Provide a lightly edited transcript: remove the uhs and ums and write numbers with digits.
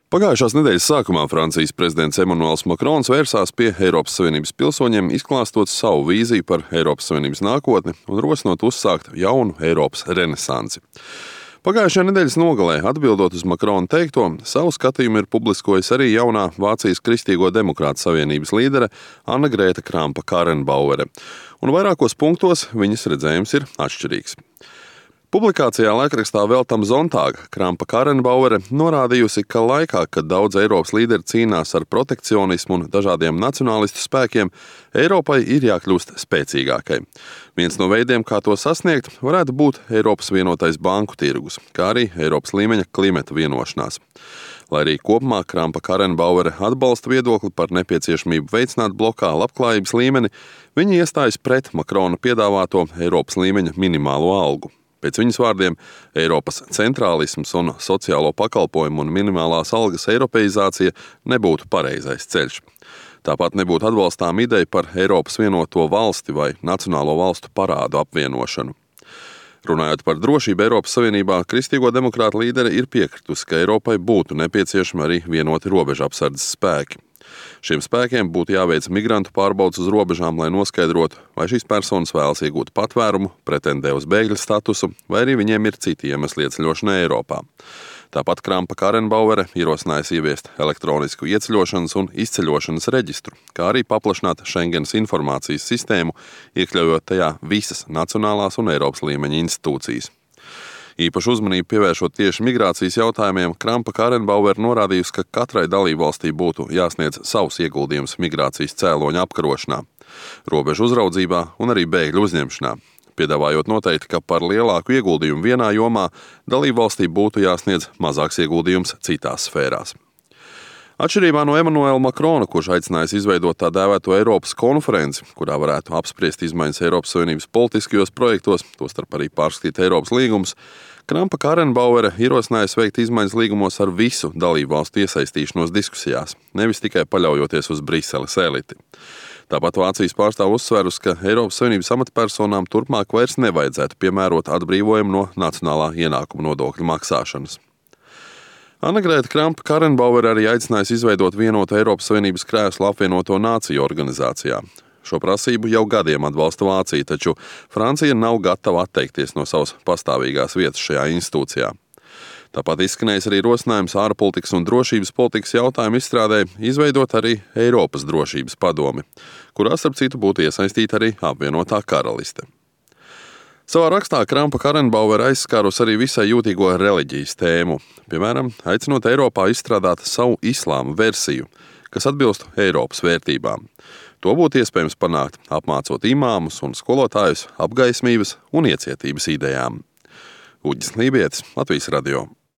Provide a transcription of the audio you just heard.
Pagājušās nedēļas sākumā Francijas prezidents Emmanuels Macrons vērsās pie Eiropas Savienības pilsoņiem, izklāstot savu vīziju par Eiropas Savienības nākotni un rosinot uzsākt jaunu Eiropas renesansi. Pagājušajā nedēļas nogalē, atbildot uz Macrona teikto, savu skatījumu ir publiskojusi arī jaunā Vācijas Kristīgo demokrātu savienības līdere Anna-Grēta Krampa-Karrenbauere, un vairākos punktos viņas redzējums ir atšķirīgs. Publikācijā laikrakstā Veltam Zontāga Krampa-Karrenbauere norādījusi, ka laikā, kad daudz Eiropas līderi cīnās ar protekcionismu un dažādiem nacionālistu spēkiem, Eiropai ir jākļūst spēcīgākai. Viens no veidiem, kā to sasniegt, varētu būt Eiropas vienotais banku tirgus, kā arī Eiropas līmeņa klimata vienošanās. Lai arī kopumā Krampa-Karrenbauere atbalsta viedokli par nepieciešamību veicināt blokā labklājības līmeni, viņa iestājas pret Macrona piedāvāto Eiropas līmeņa minimālo algu. Pēc viņas vārdiem, Eiropas centrālisms un sociālo pakalpojumu un minimālās algas eiropeizācija nebūtu pareizais ceļš. Tāpat nebūtu atbalstām ideja par Eiropas vienoto valsti vai nacionālo valstu parādu apvienošanu. Runājot par drošību Eiropas Savienībā, Kristīgo demokrātu līdere ir piekritusi, ka Eiropai būtu nepieciešami arī vienoti robežapsardzes spēki. Šiem spēkiem būtu jāveic migrantu pārbaudes uz robežām, lai noskaidrotu, vai šīs personas vēlas iegūt patvērumu, pretendē uz bēgļa statusu, vai arī viņiem ir citi iemesli ieceļošanai Eiropā. Tāpat Krampa-Karrenbauere ierosinājusi ieviest elektronisku ieceļošanas un izceļošanas reģistru, kā arī paplašināt Schengenas informācijas sistēmu, iekļaujot tajā visas nacionālās un Eiropas līmeņa institūcijas. Īpašu uzmanību pievēršot tieši migrācijas jautājumiem, Krampa-Karrenbauere norādījusi, ka katrai dalībvalstī būtu jāsniedz savs ieguldījums migrācijas cēloņa apkarošanā, robežu uzraudzībā un arī bēgļu uzņemšanā, piedāvājot noteikti, ka par lielāku ieguldījumu vienā jomā dalībvalstī būtu jāsniedz mazāks ieguldījums citās sfērās. Atšķirībā no Emmanuela Macrona, kurš aicinājis izveidot tā dēvēto Eiropas konferenci, kurā varētu apspriest izmaiņas Eiropas Savienības politiskajos projektos, tostarp arī pārskatīt Eiropas līgumus, Krampa-Karrenbauere ierosinājusi veikt izmaiņas līgumos ar visu dalībvalstu iesaistīšanos diskusijās, nevis tikai paļaujoties uz Briseles eliti. Tāpat Vācijas pārstāv uzsverus, ka Eiropas Savienības amatpersonām turpmāk vairs nevajadzētu piemērot atbrīvojumu no nacionālā ienākuma nodokļa maksāšanas. Anna-Grēta Krampa-Karrenbauere arī aicinājusi izveidot vienotu Eiropas Savienības krēslu apvienoto nāciju organizācijā. Šo prasību jau gadiem atbalsta Vācija, taču Francija nav gatava atteikties no savas pastāvīgās vietas šajā institūcijā. Tāpat izskanējis arī rosinājums ārpolitikas un drošības politikas jautājumu izstrādē izveidot arī Eiropas drošības padomi, kurā starp citu būtu iesaistīta arī apvienotā karaliste. Savā rakstā Krampa-Karrenbauere aizskārus arī visai jūtīgo reliģijas tēmu, piemēram, aicinot Eiropā izstrādāt savu islāma versiju, kas atbilst Eiropas vērtībām. To būtu iespējams panākt, apmācot imāmus un skolotājus apgaismības un iecietības idejām. Uģis Lībietis, Latvijas radio.